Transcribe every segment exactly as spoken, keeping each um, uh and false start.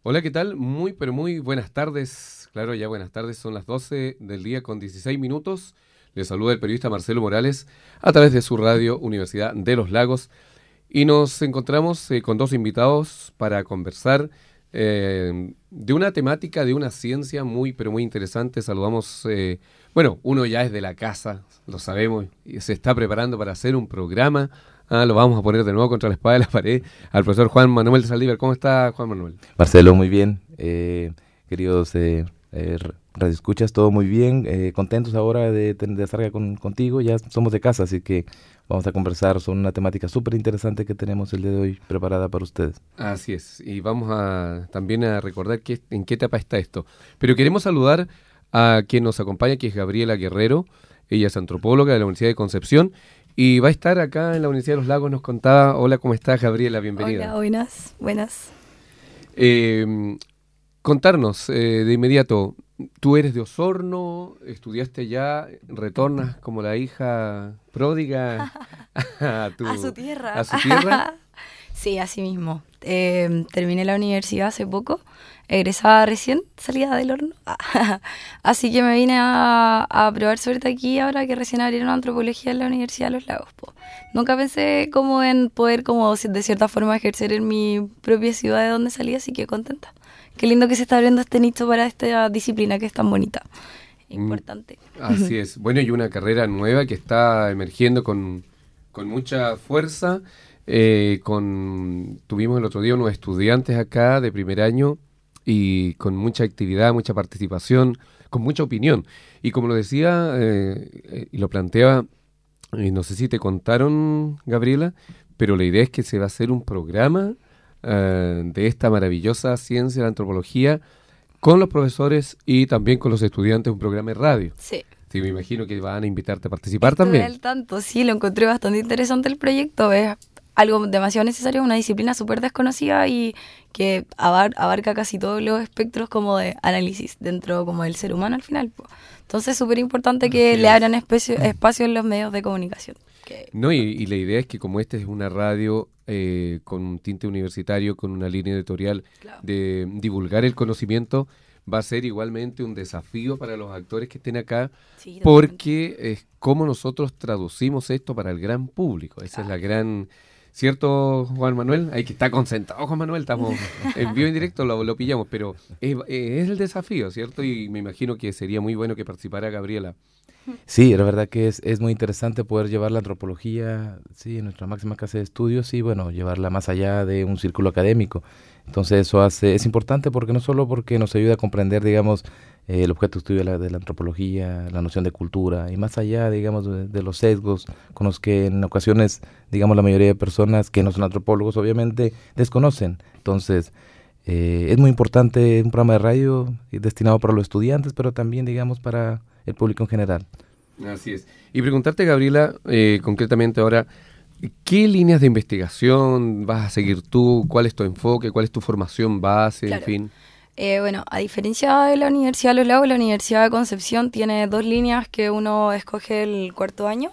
Hola, ¿qué tal? Muy, pero muy buenas tardes. Claro, ya buenas tardes, son las doce del día con dieciséis minutos. Les saluda el periodista Marcelo Morales a través de su radio Universidad de los Lagos. Y nos encontramos eh, con dos invitados para conversar eh, de una temática, de una ciencia muy, pero muy interesante. Saludamos, eh, bueno, uno ya es de la casa, lo sabemos, y se está preparando para hacer un programa. Ah, lo vamos a poner de nuevo contra la espada de la pared al profesor Juan Manuel de Saldívar. ¿Cómo está, Juan Manuel? Marcelo, muy bien. Eh, queridos eh, eh, radioescuchas, todo muy bien. Eh, contentos ahora de, de estar con, contigo. Ya somos de casa, así que vamos a conversar sobre una temática súper interesante que tenemos el día de hoy preparada para ustedes. Así es. Y vamos a también a recordar que, en qué etapa está esto. Pero queremos saludar a quien nos acompaña, que es Gabriela Guerrero. Ella es antropóloga de la Universidad de Concepción. Y va a estar acá en la Universidad de los Lagos, nos contaba. Hola, ¿cómo estás, Gabriela? Bienvenida. Hola, buenas, buenas. Eh, contarnos eh, de inmediato, tú eres de Osorno, estudiaste allá, retornas como la hija pródiga a, tu, a su tierra. A su tierra. Sí, así mismo. Eh, terminé la universidad hace poco, egresada recién, salida del horno. Así que me vine a, a probar suerte aquí ahora que recién abrieron antropología en la Universidad de los Lagos. Po. Nunca pensé como en poder como de cierta forma ejercer en mi propia ciudad de donde salí, así que contenta. Qué lindo que se está abriendo este nicho para esta disciplina que es tan bonita, importante. Mm, así es. Bueno, y una carrera nueva que está emergiendo con, con mucha fuerza. Eh, con tuvimos el otro día unos estudiantes acá de primer año y con mucha actividad, mucha participación, con mucha opinión. Y como lo decía eh, y lo planteaba, eh, no sé si te contaron, Gabriela, pero la idea es que se va a hacer un programa eh, de esta maravillosa ciencia de la antropología con los profesores y también con los estudiantes, un programa de radio. Sí. Sí, me imagino que van a invitarte a participar Estuve también. al tanto, sí, lo encontré bastante interesante el proyecto. Es algo demasiado necesario, una disciplina súper desconocida y que abar, abarca casi todos los espectros como de análisis dentro como del ser humano al final. Po. Entonces es súper importante que Así le es. abran espacio, espacio en los medios de comunicación. Que... No, y, y la idea es que como esta es una radio eh, con un tinte universitario, con una línea editorial Claro. de divulgar el conocimiento, va a ser igualmente un desafío para los actores que estén acá, Sí, porque es cómo nosotros traducimos esto para el gran público. Esa claro. es la gran... ¿Cierto, Juan Manuel? Hay que estar concentrado, Juan Manuel, estamos en vivo en directo, lo, lo pillamos, pero es, es el desafío, ¿cierto? Y me imagino que sería muy bueno que participara Gabriela. Sí, la verdad que es, es muy interesante poder llevar la antropología, sí, en nuestra máxima casa de estudios y, bueno, llevarla más allá de un círculo académico. Entonces eso hace, es importante porque no solo porque nos ayuda a comprender, digamos, eh, el objeto de estudio de la, de la antropología, la noción de cultura y más allá, digamos, de, de los sesgos con los que en ocasiones, digamos, la mayoría de personas que no son antropólogos obviamente desconocen. Entonces eh, es muy importante un programa de radio destinado para los estudiantes, pero también, digamos, para el público en general. Así es. Y preguntarte, Gabriela, eh, concretamente ahora, ¿qué líneas de investigación vas a seguir tú? ¿Cuál es tu enfoque? ¿Cuál es tu formación base? Claro. En fin. Eh, bueno, a diferencia de la Universidad de los Lagos, la Universidad de Concepción tiene dos líneas que uno escoge el cuarto año,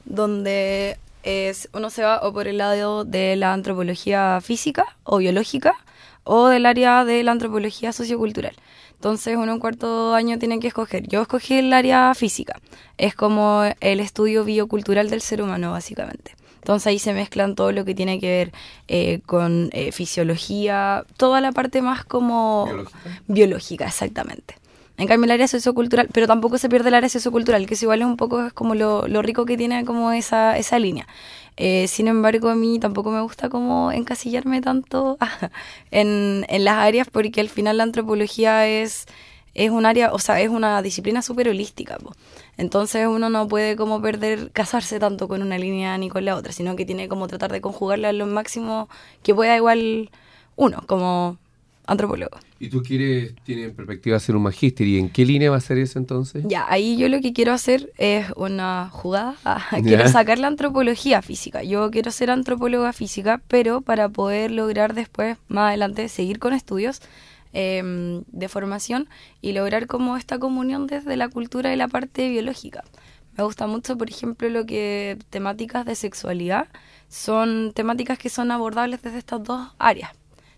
donde es, uno se va o por el lado de la antropología física o biológica o del área de la antropología sociocultural. Entonces uno en cuarto año tiene que escoger. Yo escogí el área física, es como el estudio biocultural del ser humano básicamente. Entonces ahí se mezclan todo lo que tiene que ver eh, con eh, fisiología, toda la parte más como ¿Biológica? biológica, exactamente. En cambio el área sociocultural, pero tampoco se pierde el área sociocultural, que es igual es un poco es como lo, lo rico que tiene como esa, esa línea. Eh, sin embargo, a mí tampoco me gusta como encasillarme tanto en, en las áreas, porque al final la antropología es, es un área, o sea, es una disciplina súper holística, po. Entonces uno no puede como perder, casarse tanto con una línea ni con la otra, sino que tiene como tratar de conjugarla lo máximo que pueda igual uno, como antropólogo. ¿Y tú quieres, tienes en perspectiva hacer un magíster? ¿Y en qué línea va a ser eso entonces? Ya, ahí yo lo que quiero hacer es una jugada. Ah, quiero Ya. sacar la antropología física. Yo quiero ser antropóloga física, pero para poder lograr después, más adelante, seguir con estudios eh, de formación y lograr como esta comunión desde la cultura y la parte biológica. Me gusta mucho, por ejemplo, lo que temáticas de sexualidad son temáticas que son abordables desde estas dos áreas.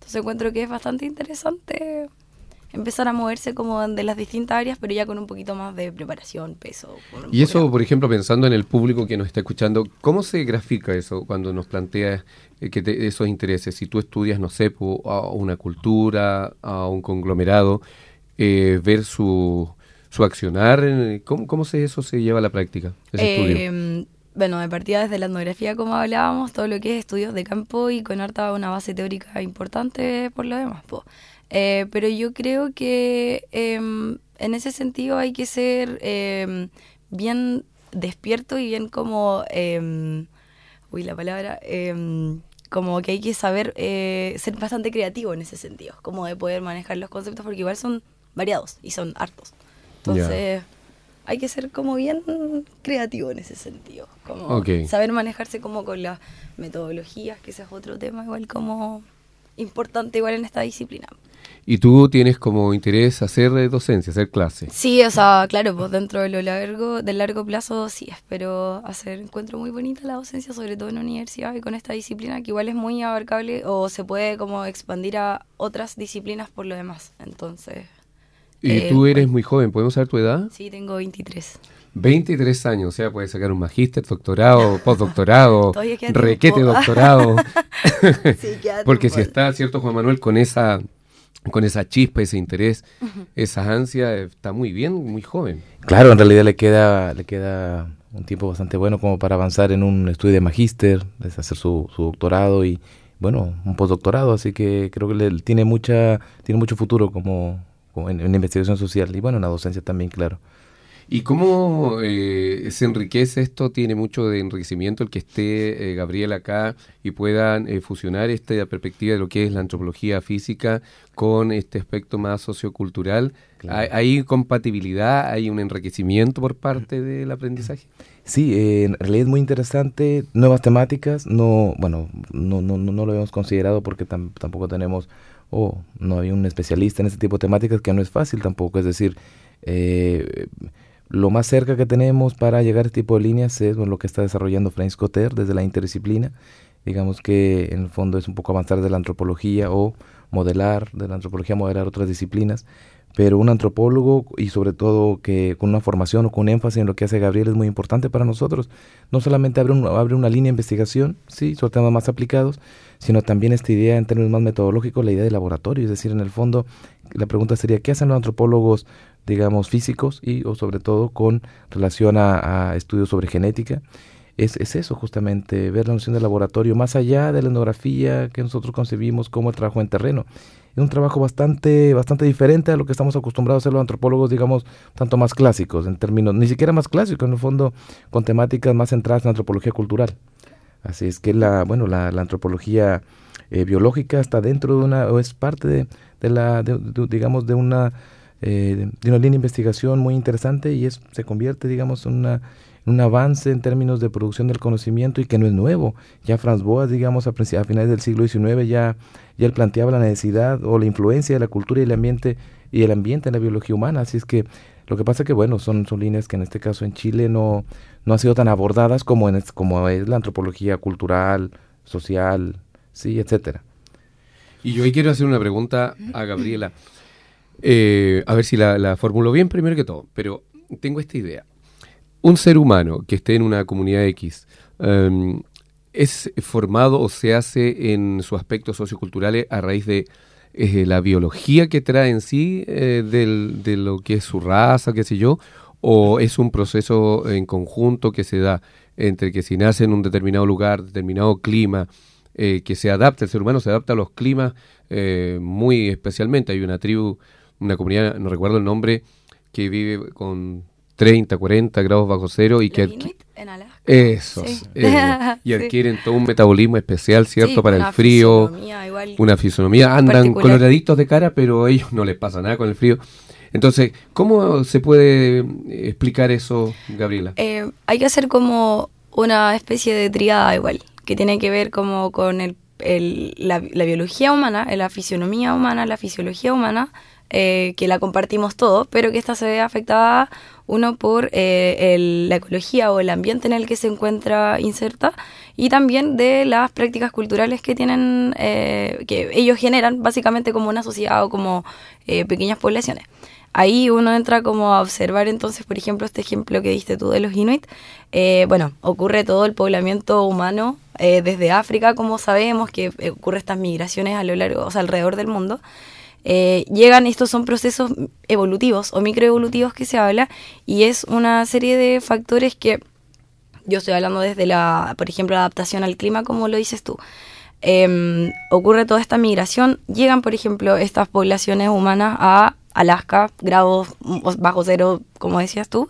Entonces encuentro que es bastante interesante empezar a moverse como de las distintas áreas, pero ya con un poquito más de preparación, peso. Y eso, por ejemplo, pensando en el público que nos está escuchando, ¿cómo se grafica eso cuando nos plantea eh, que te, esos intereses? Si tú estudias, no sé, po, a una cultura, a un conglomerado, eh, ver su, su accionar, eh, ¿cómo, cómo se, eso se lleva a la práctica, ese eh, estudio? Bueno, de partida desde la etnografía, como hablábamos, todo lo que es estudios de campo y con harta una base teórica importante por lo demás, po. Eh, pero yo creo que eh, en ese sentido hay que ser eh, bien despierto y bien como, eh, uy, la palabra, eh, como que hay que saber eh, ser bastante creativo en ese sentido, como de poder manejar los conceptos, porque igual son variados y son hartos. Entonces, yeah. hay que ser como bien creativo en ese sentido, como okay. saber manejarse como con las metodologías, que ese es otro tema igual como importante igual en esta disciplina. ¿Y tú tienes como interés hacer docencia, hacer clase? Sí, o sea, claro, pues dentro de lo largo, del largo plazo sí, espero hacer, encuentro muy bonita la docencia, sobre todo en la universidad y con esta disciplina que igual es muy abarcable o se puede como expandir a otras disciplinas por lo demás, entonces... ¿Y eh, tú eres bueno, muy joven? ¿Podemos saber tu edad? Sí, tengo veintitrés. veintitrés años, o sea, puedes sacar un magíster, doctorado, postdoctorado, requete doctorado. Sí, porque si está, ¿cierto, Juan Manuel, con esa... con esa chispa, ese interés, uh-huh. esa ansia, está muy bien, muy joven. Claro, en realidad le queda le queda un tiempo bastante bueno como para avanzar en un estudio de magíster, hacer su, su doctorado y, bueno, un postdoctorado, así que creo que le, tiene mucha tiene mucho futuro como, como en, en investigación social y, bueno, en la docencia también, claro. ¿Y cómo eh, se enriquece esto? Tiene mucho de enriquecimiento el que esté eh, Gabriela acá y puedan eh, fusionar esta perspectiva de lo que es la antropología física con este aspecto más sociocultural. Claro. ¿Hay, ¿Hay compatibilidad? ¿Hay un enriquecimiento por parte del aprendizaje? Sí, eh, en realidad es muy interesante. Nuevas temáticas, no, bueno, no, no, no lo habíamos considerado porque tam, tampoco tenemos, o oh, no hay un especialista en este tipo de temáticas, que no es fácil tampoco, es decir, eh, lo más cerca que tenemos para llegar a este tipo de líneas es bueno, lo que está desarrollando Francis Cotter desde la interdisciplina. Digamos que en el fondo es un poco avanzar de la antropología o modelar, de la antropología modelar otras disciplinas, pero un antropólogo y sobre todo que con una formación o con énfasis en lo que hace Gabriel es muy importante para nosotros. No solamente abre, un, abre una línea de investigación, sí, sobre temas más aplicados, sino también esta idea en términos más metodológicos, la idea de laboratorio, es decir, en el fondo la pregunta sería, ¿qué hacen los antropólogos, digamos, físicos y o sobre todo con relación a, a estudios sobre genética? Es, es eso justamente, ver la noción del laboratorio más allá de la etnografía que nosotros concebimos como el trabajo en terreno. Es un trabajo bastante bastante diferente a lo que estamos acostumbrados a hacer los antropólogos, digamos, tanto más clásicos, en términos, ni siquiera más clásicos, en el fondo, con temáticas más centradas en la antropología cultural. Así es que la, bueno, la, la antropología eh, biológica está dentro de una, o es parte de, de la, de, de, digamos, de una, eh, de una línea de investigación muy interesante y es, se convierte, digamos, en una un avance en términos de producción del conocimiento y que no es nuevo. Ya Franz Boas, digamos, a, a finales del siglo diecinueve ya, ya él planteaba la necesidad o la influencia de la cultura y el ambiente y el ambiente en la biología humana. Así es que lo que pasa es que, bueno, son, son líneas que en este caso en Chile no, no han sido tan abordadas como, en, como es la antropología cultural, social, sí, etcétera. Y yo ahí quiero hacer una pregunta a Gabriela. Eh, a ver si la, la formulo bien primero que todo, pero tengo esta idea. Un ser humano que esté en una comunidad X um, es formado o se hace en sus aspectos socioculturales a raíz de eh, la biología que trae en sí, eh, del, de lo que es su raza, qué sé yo, o es un proceso en conjunto que se da entre que si nace en un determinado lugar, determinado clima, eh, que se adapta, el ser humano se adapta a los climas eh, muy especialmente. Hay una tribu, una comunidad, no recuerdo el nombre, que vive con treinta, cuarenta grados bajo cero y que Inuit en Alaska. Esos, sí. eh, y adquieren sí. todo un metabolismo especial, ¿cierto? Sí, para el frío, igual, una fisonomía, andan particular. Coloraditos de cara, pero a ellos no les pasa nada con el frío. Entonces, ¿cómo se puede explicar eso, Gabriela? Eh, hay que hacer como una especie de triada igual, que tiene que ver como con el el, la, la biología humana, la fisionomía humana, la fisiología humana, eh, que la compartimos todos, pero que esta se ve afectada uno por eh, el, la ecología o el ambiente en el que se encuentra inserta, y también de las prácticas culturales que tienen, eh, que ellos generan básicamente como una sociedad o como eh, pequeñas poblaciones. Ahí uno entra como a observar entonces, por ejemplo, este ejemplo que diste tú de los Inuit. Eh, bueno, ocurre todo el poblamiento humano eh, desde África, como sabemos, que ocurre estas migraciones a lo largo, o sea, alrededor del mundo. Eh, llegan, estos son procesos evolutivos o microevolutivos que se habla, y es una serie de factores que yo estoy hablando desde la, por ejemplo, la adaptación al clima, como lo dices tú. Eh, ocurre toda esta migración, llegan, por ejemplo, estas poblaciones humanas a Alaska, grados bajo cero, como decías tú.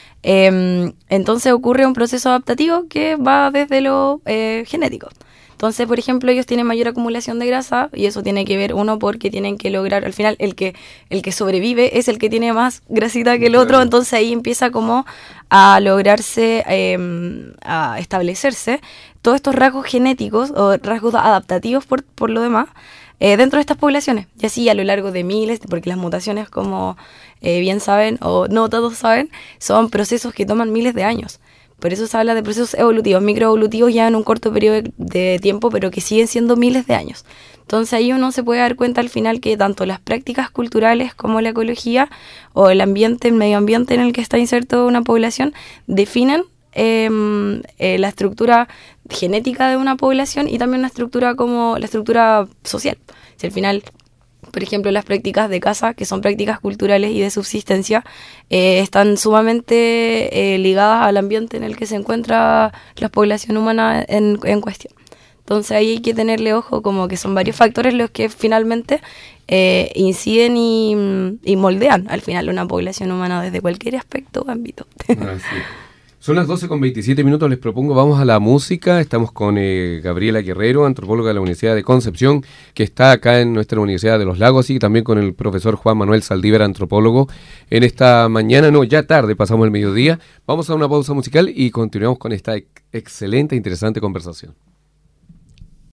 Eh, entonces ocurre un proceso adaptativo que va desde lo eh, genético. Entonces, por ejemplo, ellos tienen mayor acumulación de grasa, y eso tiene que ver, uno, porque tienen que lograr, al final, el que el que sobrevive es el que tiene más grasita que el otro, entonces ahí empieza como a lograrse, eh, a establecerse todos estos rasgos genéticos o rasgos adaptativos por, por lo demás, eh, dentro de estas poblaciones, y así a lo largo de miles, porque las mutaciones, como eh, bien saben, o no todos saben, son procesos que toman miles de años. Por eso se habla de procesos evolutivos, microevolutivos ya en un corto periodo de tiempo, pero que siguen siendo miles de años. Entonces ahí uno se puede dar cuenta al final que tanto las prácticas culturales como la ecología o el ambiente, el medio ambiente en el que está inserto una población, definen eh, eh, la estructura genética de una población y también la estructura como la estructura social. Si al final, por ejemplo, las prácticas de caza, que son prácticas culturales y de subsistencia, eh, están sumamente eh, ligadas al ambiente en el que se encuentra la población humana en, en cuestión. Entonces ahí hay que tenerle ojo, como que son varios factores los que finalmente eh, inciden y, y moldean al final una población humana desde cualquier aspecto o ámbito. Ah, sí. Son las doce con veintisiete minutos, les propongo, vamos a la música. Estamos con eh, Gabriela Guerrero, antropóloga de la Universidad de Concepción, que está acá en nuestra Universidad de los Lagos, y también con el profesor Juan Manuel Saldívar, antropólogo. En esta mañana, no, ya tarde, pasamos el mediodía. Vamos a una pausa musical y continuamos con esta ex- excelente e interesante conversación.